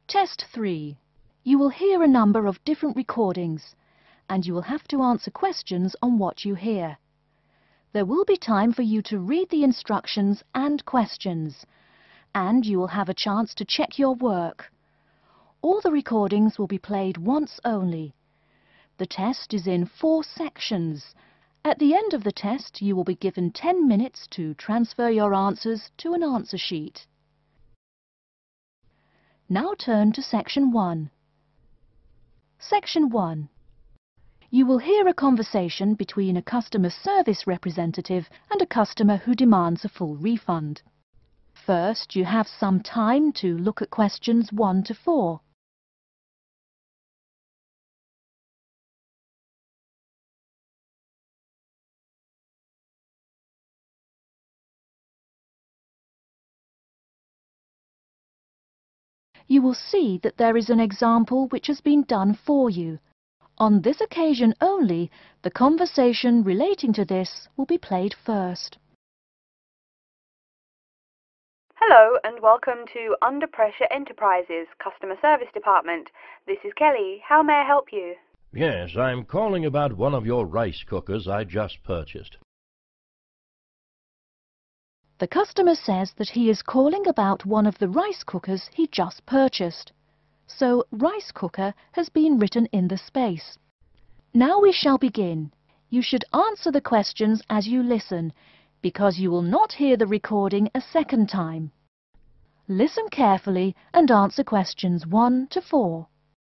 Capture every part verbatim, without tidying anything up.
Test three. You will hear a number of different recordings, and you will have to answer questions on what you hear. There will be time for you to read the instructions and questions, and you will have a chance to check your work. All the recordings will be played once only. The test is in four sections. At the end of the test, you will be given ten minutes to transfer your answers to an answer sheet. Now turn to Section one. Section one. You will hear a conversation between a customer service representative and a customer who demands a full refund. First, you have some time to look at questions one to four. You will see that there is an example which has been done for you. On this occasion only, the conversation relating to this will be played first. Hello and welcome to Under Pressure Enterprises Customer Service Department. This is Kelly. How may I help you? Yes, I'm calling about one of your rice cookers I just purchased. The customer says that he is calling about one of the rice cookers he just purchased. So, rice cooker has been written in the space. Now we shall begin. You should answer the questions as you listen, because you will not hear the recording a second time. Listen carefully and answer questions one to four.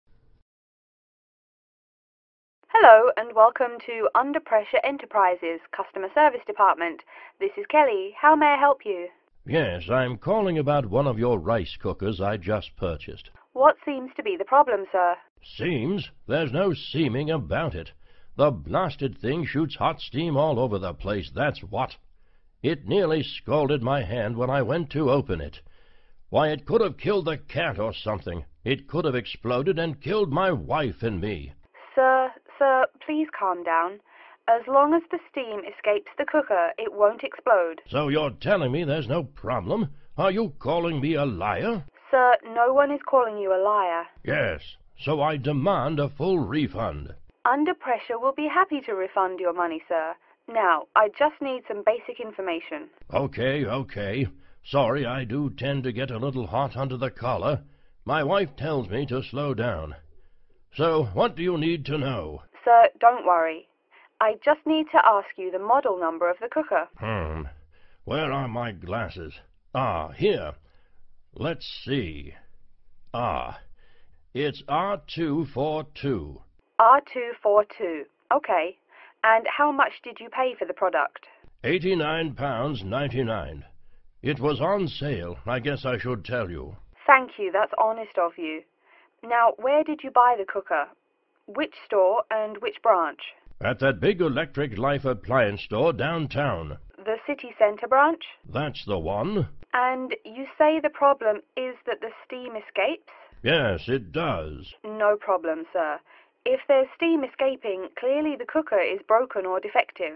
Hello and welcome to Under Pressure Enterprises Customer Service Department. This is Kelly. How may I help you? Yes, I'm calling about one of your rice cookers I just purchased. What seems to be the problem, sir? Seems? There's no seeming about it. The blasted thing shoots hot steam all over the place, that's what. It nearly scalded my hand when I went to open it. Why, it could have killed the cat or something. It could have exploded and killed my wife and me. Sir, sir, please calm down. As long as the steam escapes the cooker, it won't explode. So you're telling me there's no problem? Are you calling me a liar? Sir, no one is calling you a liar. Yes, so I demand a full refund. Under Pressure will be happy to refund your money, sir. Now, I just need some basic information. Okay, okay. Sorry, I do tend to get a little hot under the collar. My wife tells me to slow down. So, what do you need to know? Sir, don't worry. I just need to ask you the model number of the cooker. Hmm. Where are my glasses? Ah, here. Let's see. Ah, it's R two forty-two. R two forty-two. Okay. And how much did you pay for the product? Eighty-nine pounds ninety-nine. It was on sale. I guess I should tell you. Thank you. That's honest of you. Now, where did you buy the cooker? Which store and which branch? At that big Electric Life appliance store downtown. The city centre branch? That's the one. And you say the problem is that the steam escapes? Yes, it does. No problem, sir. If there's steam escaping, clearly the cooker is broken or defective.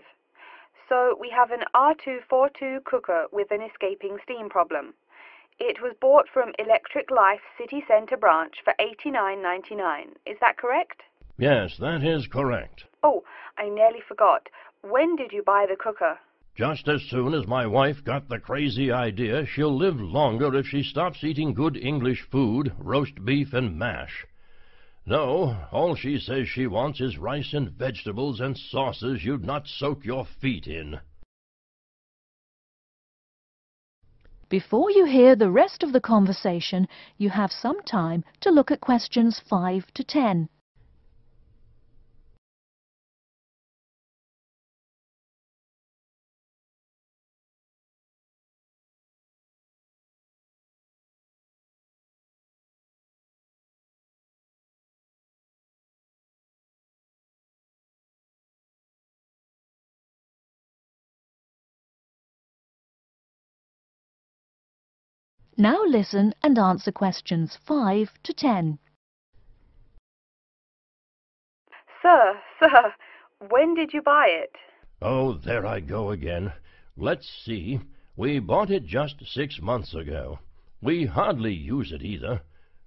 So we have an R two forty-two cooker with an escaping steam problem. It was bought from Electric Life City Centre branch for eighty-nine ninety-nine. Is that correct? Yes, that is correct. Oh, I nearly forgot. When did you buy the cooker? Just as soon as my wife got the crazy idea she'll live longer if she stops eating good English food, roast beef and mash. No, all she says she wants is rice and vegetables and sauces you'd not soak your feet in. Before you hear the rest of the conversation, you have some time to look at questions five to ten. Now listen and answer questions five to ten. Sir, sir, when did you buy it? Oh, there I go again. Let's see. We bought it just six months ago. We hardly use it either.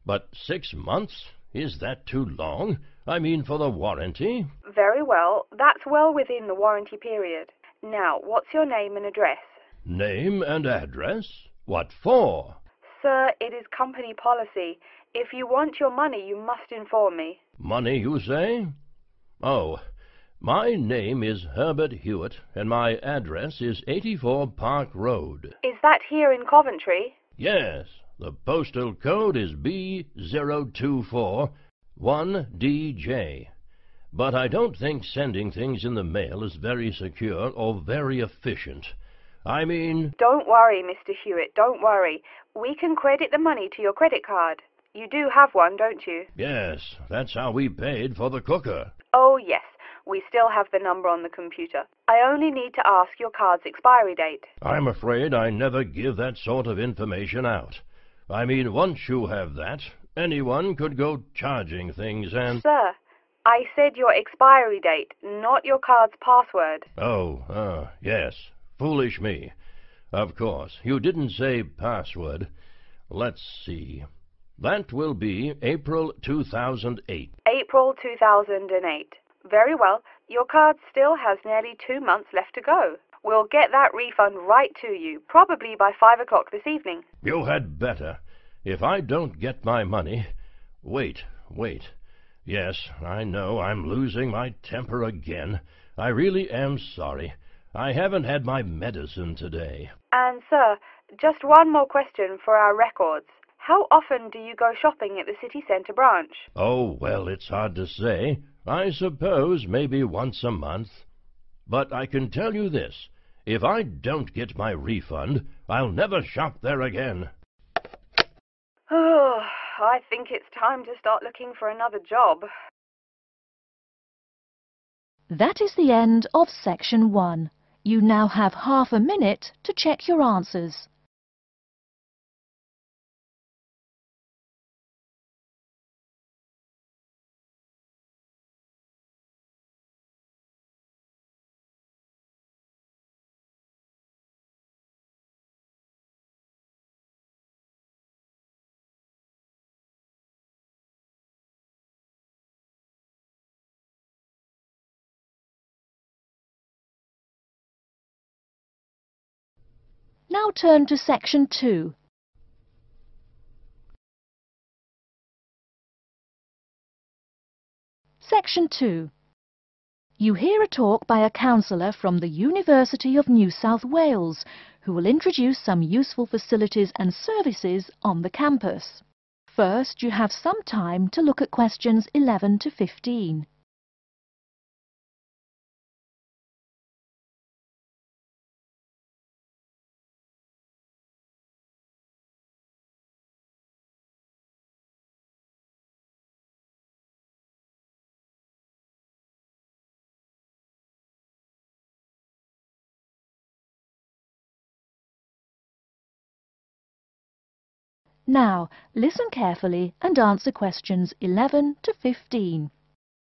But six months? Is that too long? I mean for the warranty? Very well. That's well within the warranty period. Now, what's your name and address? Name and address? What for? Sir, it is company policy. If you want your money, you must inform me. Money, you say? Oh, my name is Herbert Hewitt, and my address is eighty-four Park Road. Is that here in Coventry? Yes, the postal code is B zero two four one D J. But I don't think sending things in the mail is very secure or very efficient. I mean... Don't worry, Mister Hewitt, don't worry. We can credit the money to your credit card. You do have one, don't you? Yes, that's how we paid for the cooker. Oh, yes. We still have the number on the computer. I only need to ask your card's expiry date. I'm afraid I never give that sort of information out. I mean, once you have that, anyone could go charging things and... Sir, I said your expiry date, not your card's password. Oh, uh, yes. Foolish me. Of course, you didn't say password. Let's see. That will be April two thousand eight. April two thousand eight. Very well. Your card still has nearly two months left to go. We'll get that refund right to you, probably by five o'clock this evening. You had better. If I don't get my money... Wait, wait. Yes, I know I'm losing my temper again. I really am sorry. I haven't had my medicine today. And, sir, just one more question for our records. How often do you go shopping at the city centre branch? Oh, well, it's hard to say. I suppose maybe once a month. But I can tell you this. If I don't get my refund, I'll never shop there again. Oh, I think it's time to start looking for another job. That is the end of section one. You now have half a minute to check your answers. Now turn to section two. Section two. You hear a talk by a counsellor from the University of New South Wales, who will introduce some useful facilities and services on the campus. First, you have some time to look at questions eleven to fifteen. Now, listen carefully and answer questions eleven to fifteen.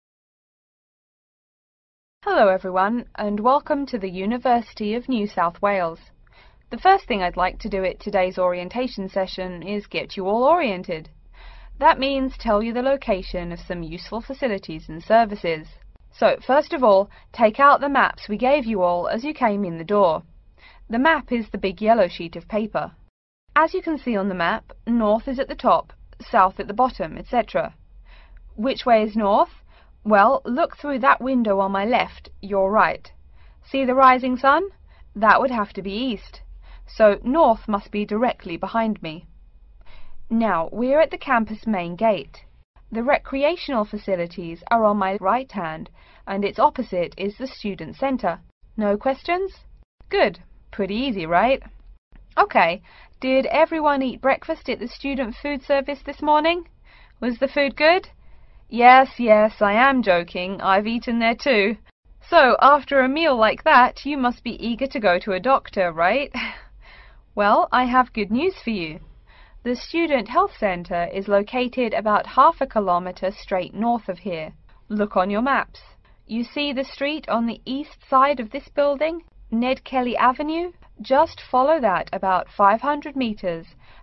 Hello everyone, and welcome to the University of New South Wales. The first thing I'd like to do at today's orientation session is get you all oriented. That means tell you the location of some useful facilities and services. So, first of all, take out the maps we gave you all as you came in the door. The map is the big yellow sheet of paper. As you can see on the map, north is at the top, south at the bottom, et cetera. Which way is north? Well, look through that window on my left, your right. See the rising sun? That would have to be east. So north must be directly behind me. Now, we're at the campus main gate. The recreational facilities are on my right hand, and its opposite is the student centre. No questions? Good. Pretty easy, right? Okay. Did everyone eat breakfast at the student food service this morning? Was the food good? Yes, yes, I am joking. I've eaten there too. So, after a meal like that, you must be eager to go to a doctor, right? Well, I have good news for you. The Student Health Centre is located about half a kilometre straight north of here. Look on your maps. You see the street on the east side of this building? Ned Kelly Avenue? Just follow that about five hundred metres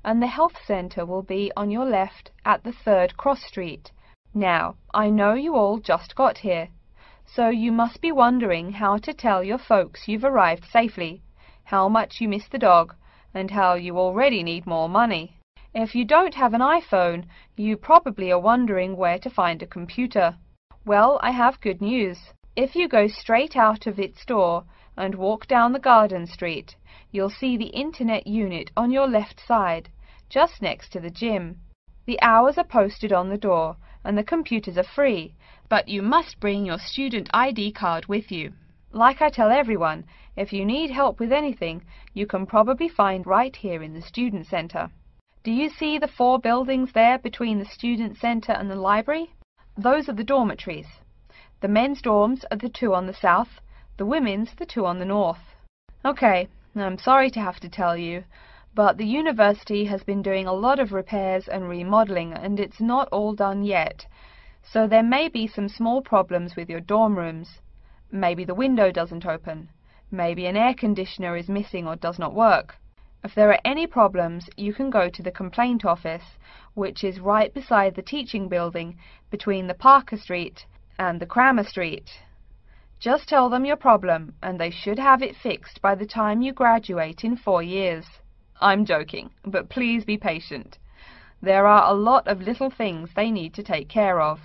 and the health centre will be on your left at the third cross street. Now, I know you all just got here, so you must be wondering how to tell your folks you've arrived safely, how much you miss the dog, and how you already need more money. If you don't have an iPhone, you probably are wondering where to find a computer. Well, I have good news. If you go straight out of its door and walk down the garden street, you'll see the internet unit on your left side, just next to the gym. The hours are posted on the door, and the computers are free, but you must bring your student I D card with you. Like I tell everyone, if you need help with anything, you can probably find right here in the Student Centre. Do you see the four buildings there between the Student Centre and the library? Those are the dormitories. The men's dorms are the two on the south, the women's the two on the north. Okay, I'm sorry to have to tell you, but the university has been doing a lot of repairs and remodelling, and it's not all done yet. So there may be some small problems with your dorm rooms. Maybe the window doesn't open. Maybe an air conditioner is missing or does not work. If there are any problems, you can go to the complaint office, which is right beside the teaching building between the Parker Street and the Cramer Street. Just tell them your problem, and they should have it fixed by the time you graduate in four years. I'm joking, but please be patient. There are a lot of little things they need to take care of.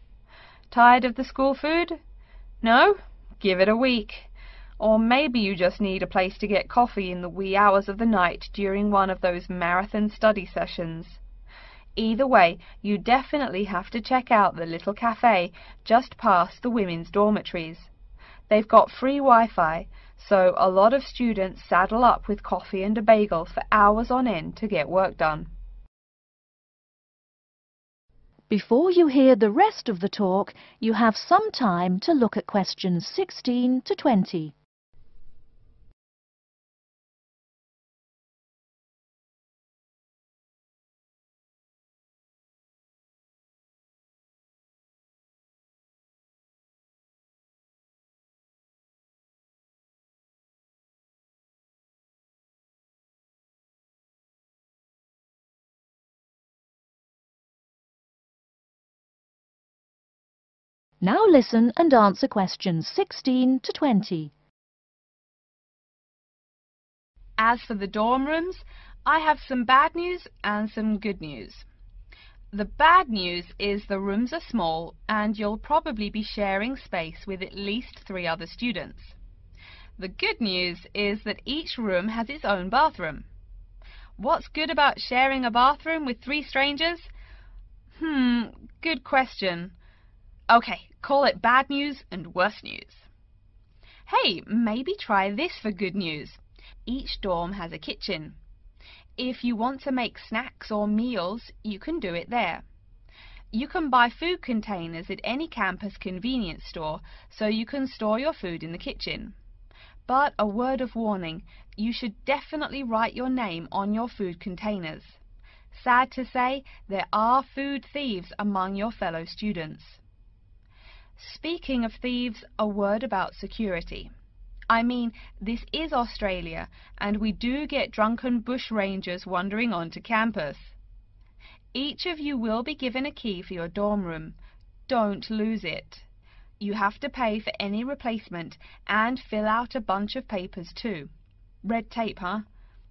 Tired of the school food? No? Give it a week. Or maybe you just need a place to get coffee in the wee hours of the night during one of those marathon study sessions. Either way, you definitely have to check out the little cafe just past the women's dormitories. They've got free Wi-Fi, so a lot of students saddle up with coffee and a bagel for hours on end to get work done. Before you hear the rest of the talk, you have some time to look at questions sixteen to twenty. Now listen and answer questions sixteen to twenty. As for the dorm rooms, I have some bad news and some good news. The bad news is the rooms are small and you'll probably be sharing space with at least three other students. The good news is that each room has its own bathroom. What's good about sharing a bathroom with three strangers? Hmm, good question. Okay, call it bad news and worse news. Hey, maybe try this for good news. Each dorm has a kitchen. If you want to make snacks or meals, you can do it there. You can buy food containers at any campus convenience store, so you can store your food in the kitchen. But a word of warning, you should definitely write your name on your food containers. Sad to say, there are food thieves among your fellow students. Speaking of thieves, a word about security. I mean, this is Australia, and we do get drunken bushrangers wandering onto campus. Each of you will be given a key for your dorm room. Don't lose it. You have to pay for any replacement and fill out a bunch of papers too. Red tape, huh?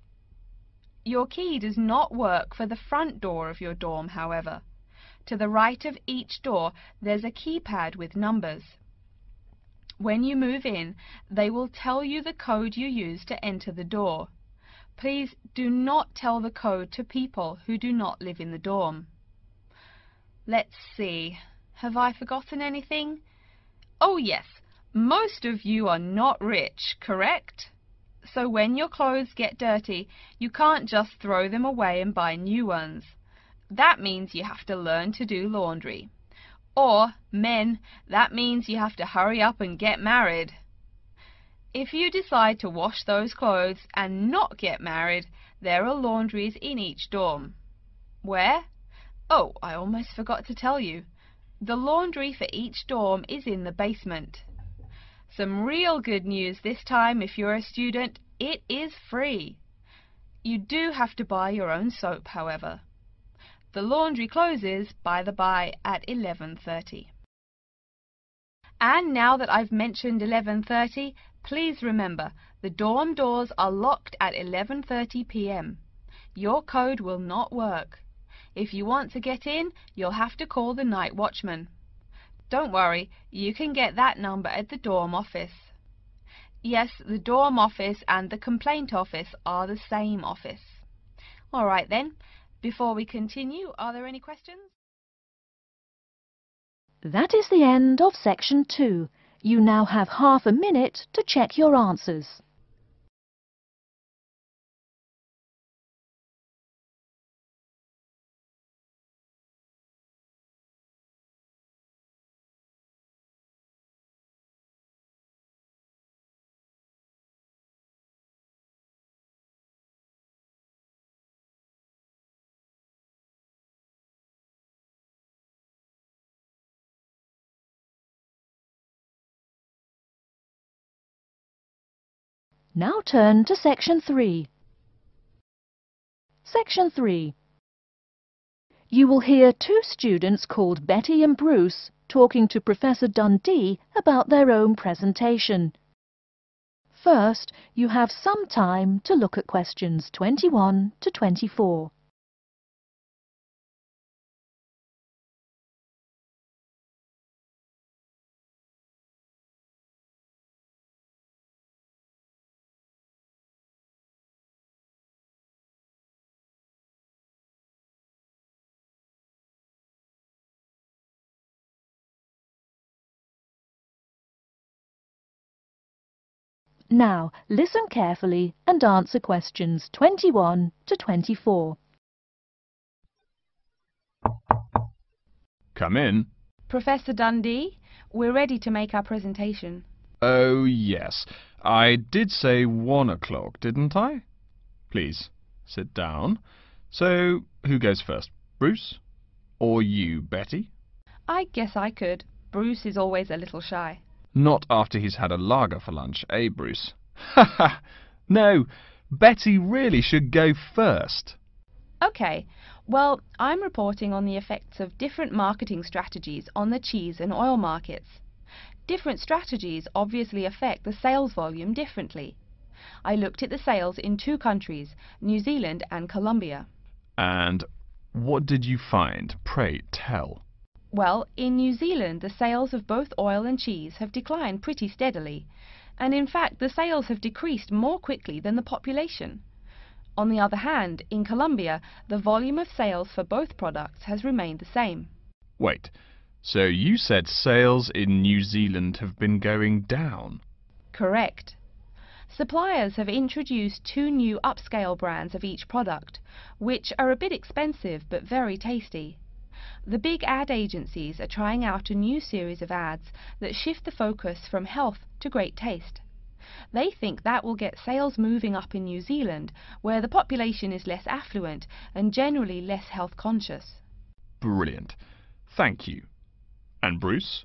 Your key does not work for the front door of your dorm, however. To the right of each door, there's a keypad with numbers. When you move in, they will tell you the code you use to enter the door. Please do not tell the code to people who do not live in the dorm. Let's see, have I forgotten anything? Oh yes, most of you are not rich, correct? So when your clothes get dirty, you can't just throw them away and buy new ones. That means you have to learn to do laundry. Or, men, that means you have to hurry up and get married. If you decide to wash those clothes and not get married, there are laundries in each dorm. Where? Oh, I almost forgot to tell you. The laundry for each dorm is in the basement. Some real good news this time if you're a student, it is free. You do have to buy your own soap, however. The laundry closes, by the by, at eleven thirty. And now that I've mentioned eleven thirty, please remember, the dorm doors are locked at eleven thirty p m Your code will not work. If you want to get in, you'll have to call the night watchman. Don't worry, you can get that number at the dorm office. Yes, the dorm office and the complaint office are the same office. All right then, before we continue, are there any questions? That is the end of section two. You now have half a minute to check your answers. Now turn to section three. Section three. You will hear two students called Betty and Bruce talking to Professor Dundee about their own presentation. First, you have some time to look at questions twenty-one to twenty-four. Now, listen carefully and answer questions twenty-one to twenty-four. Come in. Professor Dundee, we're ready to make our presentation. Oh, yes. I did say one o'clock, didn't I? Please, sit down. So, who goes first? Bruce? Or you, Betty? I guess I could. Bruce is always a little shy. Not after he's had a lager for lunch, eh, Bruce? Ha ha! No, Betty really should go first. Okay, well, I'm reporting on the effects of different marketing strategies on the cheese and oil markets. Different strategies obviously affect the sales volume differently. I looked at the sales in two countries, New Zealand and Colombia. And what did you find? Pray tell. Well, in New Zealand, the sales of both oil and cheese have declined pretty steadily, and in fact the sales have decreased more quickly than the population. On the other hand, in Colombia, the volume of sales for both products has remained the same. Wait, so you said sales in New Zealand have been going down? Correct. Suppliers have introduced two new upscale brands of each product, which are a bit expensive but very tasty. The big ad agencies are trying out a new series of ads that shift the focus from health to great taste. They think that will get sales moving up in New Zealand, where the population is less affluent and generally less health conscious. Brilliant. Thank you. And Bruce?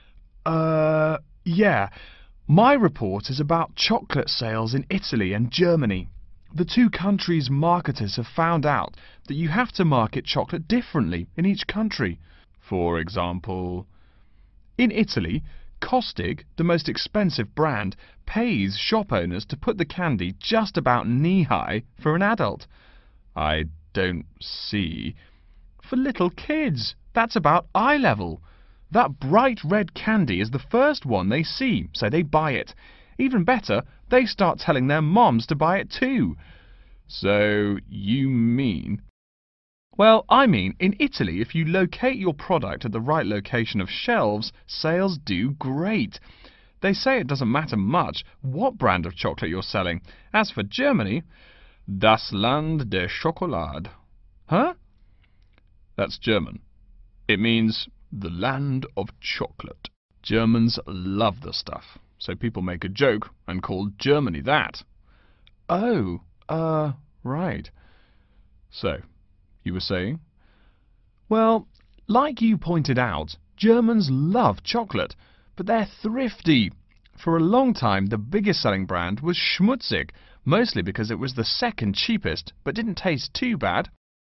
Uh, yeah. My report is about chocolate sales in Italy and Germany. The two countries' marketers have found out that you have to market chocolate differently in each country. For example, in Italy, Kostig, the most expensive brand, pays shop owners to put the candy just about knee-high for an adult. I don't see. For little kids, that's about eye level. That bright red candy is the first one they see, so they buy it. Even better, they start telling their moms to buy it too. So, you mean... Well, I mean, in Italy, if you locate your product at the right location of shelves, sales do great. They say it doesn't matter much what brand of chocolate you're selling. As for Germany, das Land der Schokolade. Huh? That's German. It means the land of chocolate. Germans love the stuff, so people make a joke and call Germany that. Oh, uh, right. So, you were saying? Well, like you pointed out, Germans love chocolate, but they're thrifty. For a long time, the biggest selling brand was Schmutzig, mostly because it was the second cheapest, but didn't taste too bad.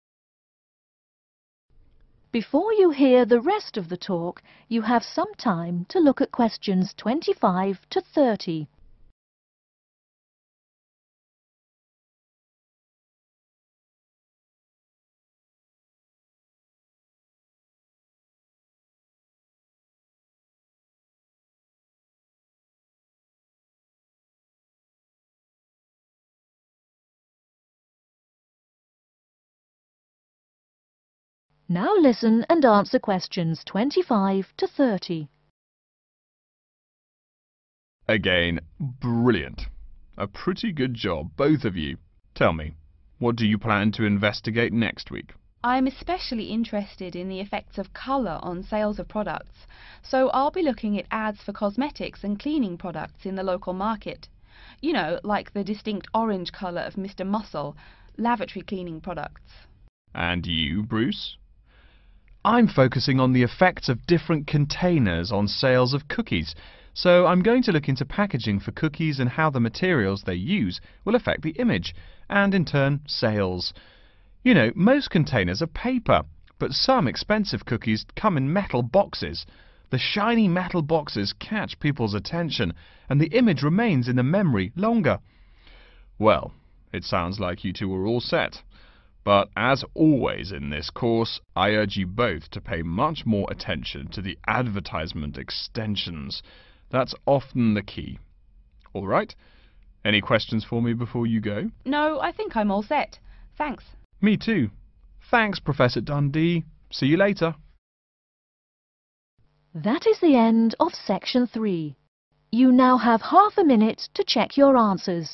Before you hear the rest of the talk, you have some time to look at questions twenty-five to thirty. Now listen and answer questions twenty-five to thirty. Again, brilliant. A pretty good job, both of you. Tell me, what do you plan to investigate next week? I'm especially interested in the effects of colour on sales of products, so I'll be looking at ads for cosmetics and cleaning products in the local market. You know, like the distinct orange colour of Mister Muscle, lavatory cleaning products. And you, Bruce? I'm focusing on the effects of different containers on sales of cookies, so I'm going to look into packaging for cookies and how the materials they use will affect the image, and in turn, sales. You know, most containers are paper, but some expensive cookies come in metal boxes. The shiny metal boxes catch people's attention, and the image remains in the memory longer. Well, it sounds like you two are all set. But as always in this course, I urge you both to pay much more attention to the advertisement extensions. That's often the key. All right? Any questions for me before you go? No, I think I'm all set. Thanks. Me too. Thanks, Professor Dundee. See you later. That is the end of section three. You now have half a minute to check your answers.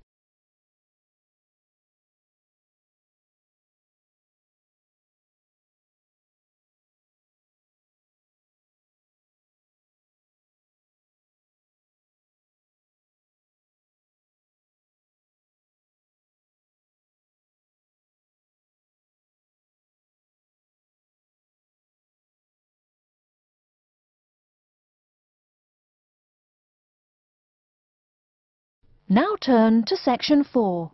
Now turn to section four.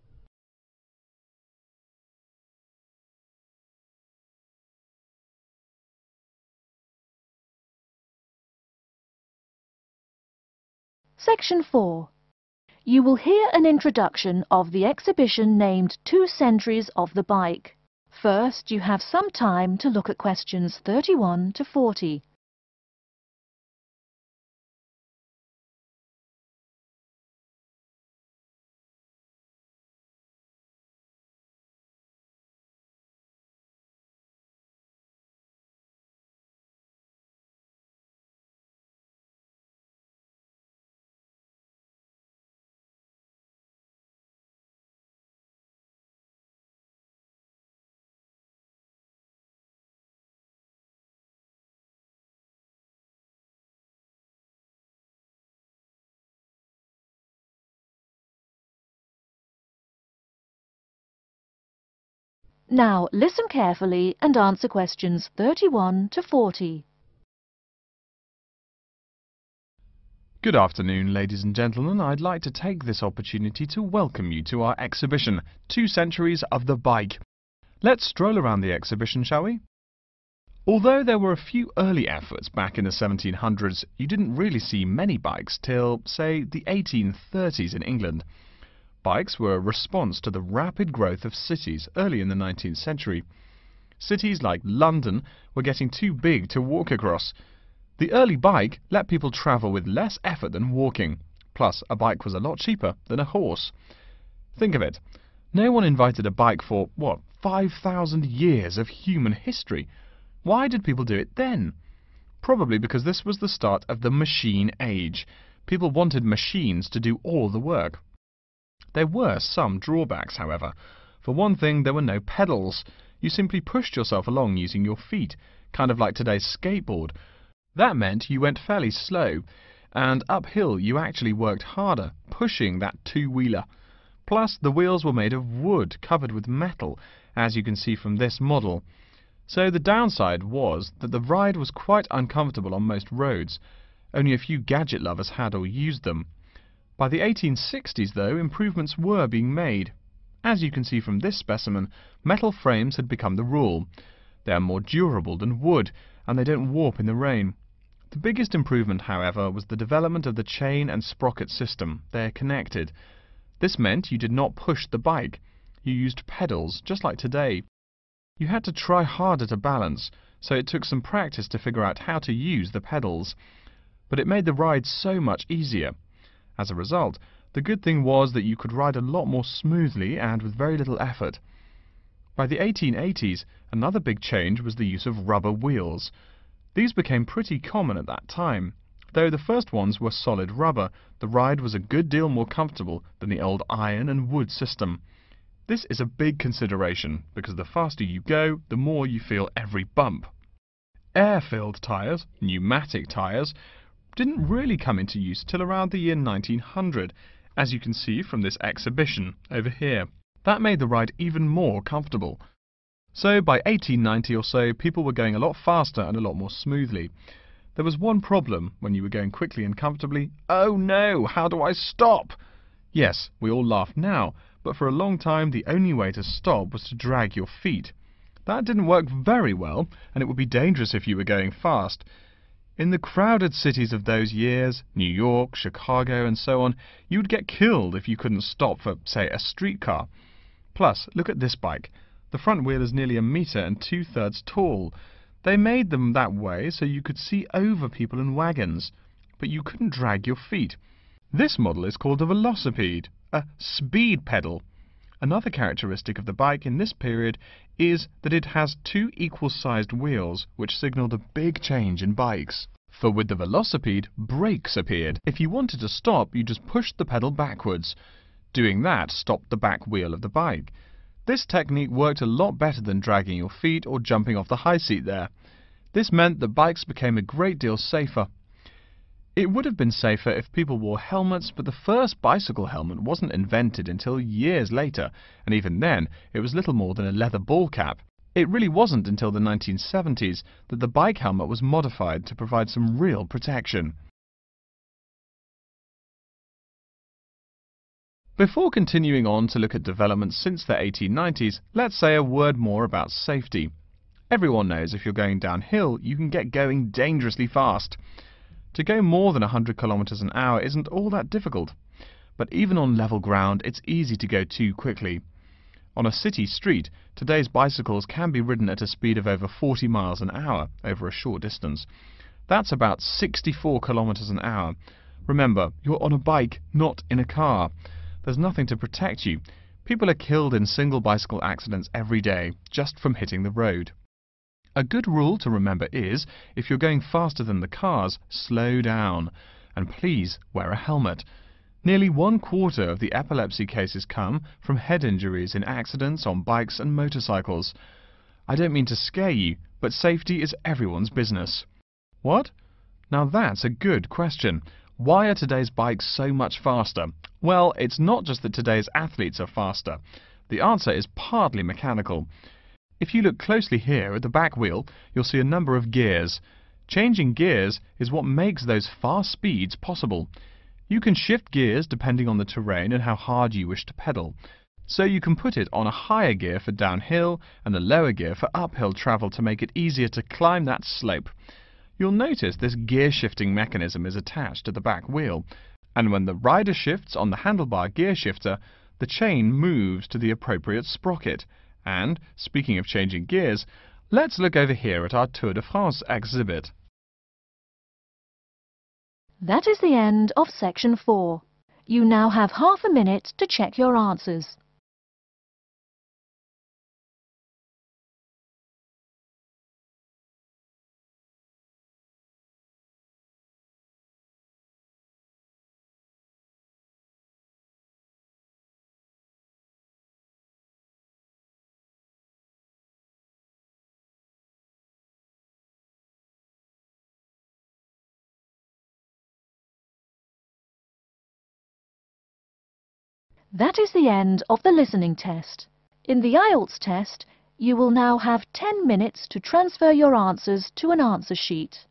Section four. You will hear an introduction of the exhibition named Two Centuries of the Bike. First, you have some time to look at questions thirty-one to forty. Now listen carefully and answer questions thirty-one to forty. Good afternoon, ladies and gentlemen. I'd like to take this opportunity to welcome you to our exhibition, Two Centuries of the Bike. Let's stroll around the exhibition, shall we? Although there were a few early efforts back in the seventeen hundreds, you didn't really see many bikes till, say, the eighteen thirties in England. Bikes were a response to the rapid growth of cities early in the nineteenth century. Cities like London were getting too big to walk across. The early bike let people travel with less effort than walking. Plus, a bike was a lot cheaper than a horse. Think of it. No one invited a bike for, what, five thousand years of human history. Why did people do it then? Probably because this was the start of the machine age. People wanted machines to do all the work. There were some drawbacks, however. For one thing, there were no pedals. You simply pushed yourself along using your feet, kind of like today's skateboard. That meant you went fairly slow, and uphill you actually worked harder, pushing that two-wheeler. Plus, the wheels were made of wood, covered with metal, as you can see from this model. So the downside was that the ride was quite uncomfortable on most roads, Only a few gadget lovers had or used them. By the eighteen sixties, though, improvements were being made. As you can see from this specimen, metal frames had become the rule. They are more durable than wood, and they don't warp in the rain. The biggest improvement, however, was the development of the chain and sprocket system. They are connected. This meant you did not push the bike. You used pedals, just like today. You had to try harder to balance, so it took some practice to figure out how to use the pedals. But it made the ride so much easier. As a result, the good thing was that you could ride a lot more smoothly and with very little effort. By the eighteen eighties, another big change was the use of rubber wheels. These became pretty common at that time. Though the first ones were solid rubber, the ride was a good deal more comfortable than the old iron and wood system. This is a big consideration, because the faster you go, the more you feel every bump. Air-filled tyres, pneumatic tyres, didn't really come into use till around the year nineteen hundred, as you can see from this exhibition over here. That made the ride even more comfortable. So by eighteen ninety or so, people were going a lot faster and a lot more smoothly. There was one problem when you were going quickly and comfortably. Oh no, how do I stop? Yes, we all laugh now, but for a long time the only way to stop was to drag your feet. That didn't work very well, and it would be dangerous if you were going fast. In the crowded cities of those years, New York, Chicago and so on, you'd get killed if you couldn't stop for, say, a streetcar. Plus, look at this bike. The front wheel is nearly a metre and two-thirds tall. They made them that way so you could see over people and wagons, but you couldn't drag your feet. This model is called a velocipede, a speed pedal. Another characteristic of the bike in this period is that it has two equal-sized wheels, which signalled a big change in bikes. For with the velocipede, brakes appeared. If you wanted to stop, you just pushed the pedal backwards. Doing that stopped the back wheel of the bike. This technique worked a lot better than dragging your feet or jumping off the high seat there. This meant that bikes became a great deal safer. It would have been safer if people wore helmets, but the first bicycle helmet wasn't invented until years later, and even then it was little more than a leather ball cap. It really wasn't until the nineteen seventies that the bike helmet was modified to provide some real protection. Before continuing on to look at developments since the eighteen nineties, let's say a word more about safety. Everyone knows if you're going downhill, you can get going dangerously fast. To go more than one hundred kilometers an hour isn't all that difficult, but even on level ground it's easy to go too quickly. On a city street, today's bicycles can be ridden at a speed of over forty miles an hour over a short distance. That's about sixty-four kilometers an hour. Remember, you're on a bike, not in a car. There's nothing to protect you. People are killed in single bicycle accidents every day, just from hitting the road. A good rule to remember is, if you're going faster than the cars, slow down. And please wear a helmet. Nearly one quarter of the epilepsy cases come from head injuries in accidents on bikes and motorcycles. I don't mean to scare you, but safety is everyone's business. What? Now that's a good question. Why are today's bikes so much faster? Well, it's not just that today's athletes are faster. The answer is partly mechanical. If you look closely here at the back wheel, you'll see a number of gears. Changing gears is what makes those fast speeds possible. You can shift gears depending on the terrain and how hard you wish to pedal. So you can put it on a higher gear for downhill and a lower gear for uphill travel to make it easier to climb that slope. You'll notice this gear shifting mechanism is attached to the back wheel, and when the rider shifts on the handlebar gear shifter, the chain moves to the appropriate sprocket. And, speaking of changing gears, let's look over here at our Tour de France exhibit. That is the end of section four. You now have half a minute to check your answers. That is the end of the listening test. In the I E L T S test, you will now have ten minutes to transfer your answers to an answer sheet.